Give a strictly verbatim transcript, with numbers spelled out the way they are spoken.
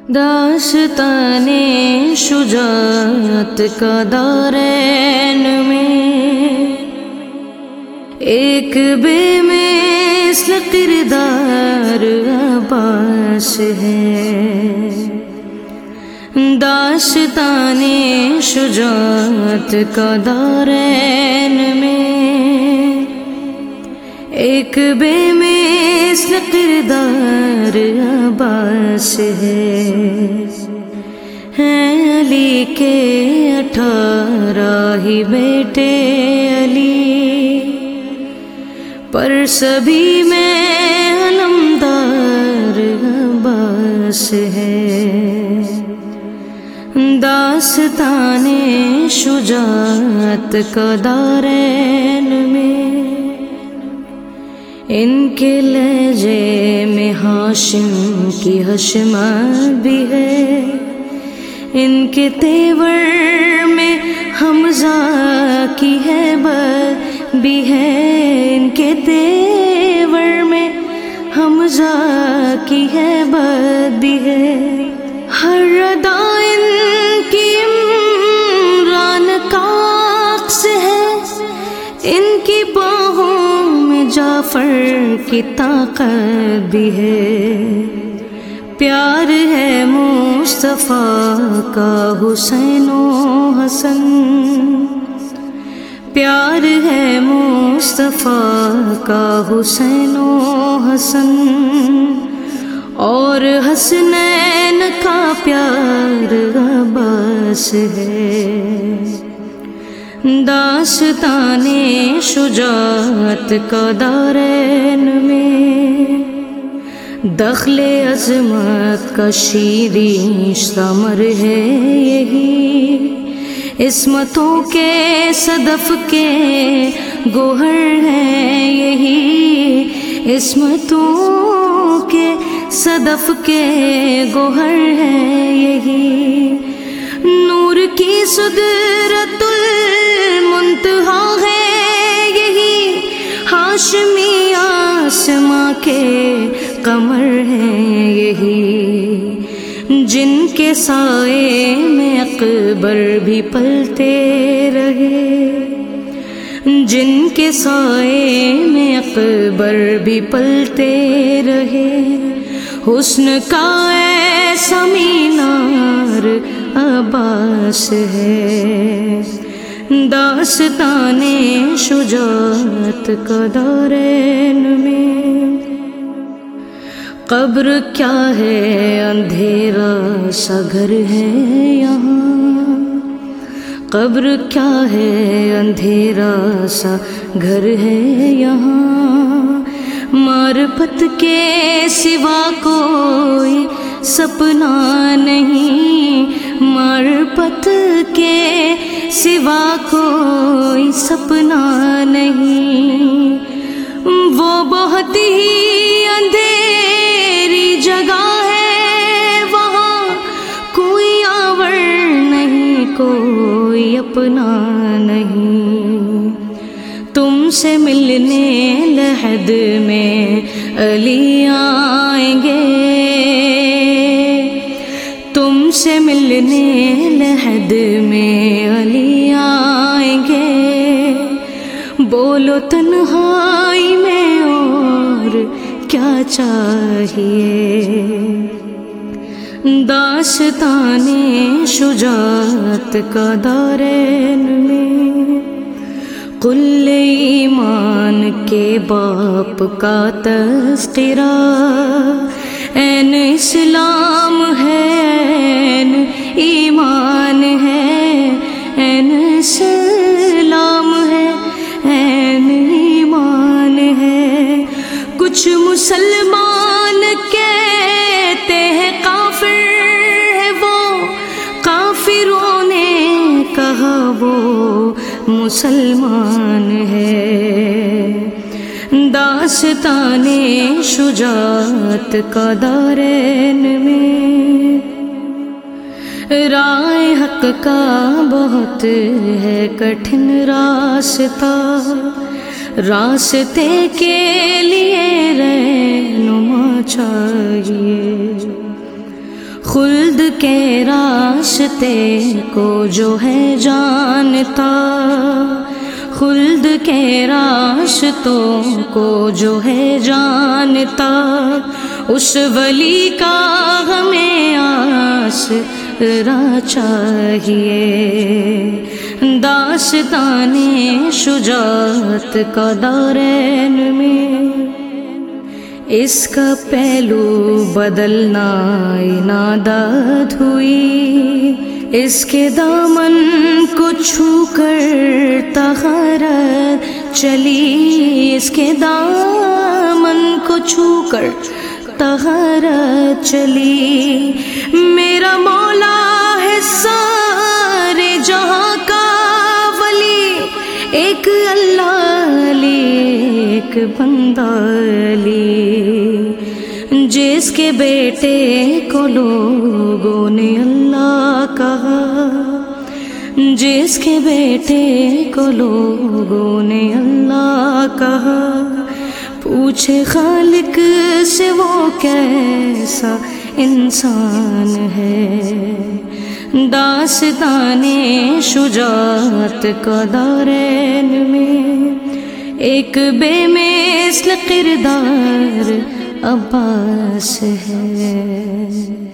داستان شجاعت کا دارین میں ایک بے مثل کردار عباس ہے۔ داستان شجاعت کا دارین میں ایک بے مثل کردار عباس ہے۔ ہیں علی کے اٹھارہ ہی بیٹے علی، پر سبھی میں علمدار عباس ہے۔ داستان شجاعت کا دارین میں ان کے لہجے میں ہاشم کی حشمت بھی ہے، ان کے تیور میں حمزہ کی ہیبت بھی ہے، ان کے تیور میں حمزہ کی ہیبت بھی ہے۔ ہر ادا ان کی عمران کا عکس ہے، ان کی باہوں میں جعفر کی طاقت بھی ہے۔ پیار ہے مصطفیٰ کا حسین و حسن، پیار ہے مصطفیٰ کا حسین و حسن، اور حسنین کا پیار عباس ہے۔ داستان شجاعت کا دارین میں دخل عظمت کا شیریں ثمر ہے یہی، عصمتوں کے صدف کے گوہر ہیں یہی، عصمتوں کے صدف کے گوہر ہیں یہی۔ نور کی صدرت المنتہا ہے یہی، ہاشمی آسماں کے قمر ہیں یہی، جن کے سائے میں اکبر بھی پلتے رہے، جن کے سائے میں اکبر بھی پلتے رہے۔ حسن کا ایسا مینار عباس ہے۔ داستان شجاعت کا دارین میں قبر کیا ہے، اندھیرا سا گھر ہے یہاں، قبر کیا ہے، اندھیرا سا گھر ہے یہاں، معرفت کے سوا کوئی سپنا نہیں، معرفت کے سوا کوئی سپنا نہیں۔ وہ بہت ہی اندھیری جگہ ہے، وہاں کوئی آور نہیں، کوئی اپنا نہیں۔ تم سے ملنے لحد میں علی آئیں گے، تم سے ملنے لحد میں علی آئیں گے۔ بولو تنہائی میں اور کیا چاہیے۔ داستان شجاعت کا دارین میں کل ایمان کے باپ کا تذکرہ، این اسلام ہے، این ایمان ہے، این اسلام ہے، این ایمان ہے۔ کچھ مسلمان کہتے ہیں کافر ہے وہ، کافروں نے کہا وہ مسلمان ہے۔ داستان شجاعت کا دارین میں رائے حق کا بہت ہے کٹھن راستہ، راستے کے لیے رہنما چاہیے۔ خلد کے راستے کو جو ہے جانتا، خلد کے راستوں کو جو ہے جانتا، اس ولی کا ہمیں آسرا چاہیے۔ داستان شجاعت کا دارین میں اس کا پہلو بدلنا عنادت ہوئی، اس کے دامن کو چھو کر طہارت چلی، اس کے دامن کو چھو کر طہارت چلی۔ میرا مولا ہے سارے جہاں کا ولی، ایک اللہ علی ایک بندہ علی، جس کے بیٹے کو لوگوں نے اللہ کہا، جس کے بیٹے کو لوگوں نے اللہ کہا، پوچھے خالق سے وہ کیسا انسان ہے۔ داستان شجاعت کا دارین میں ایک بے مثل کردار عباس ہے۔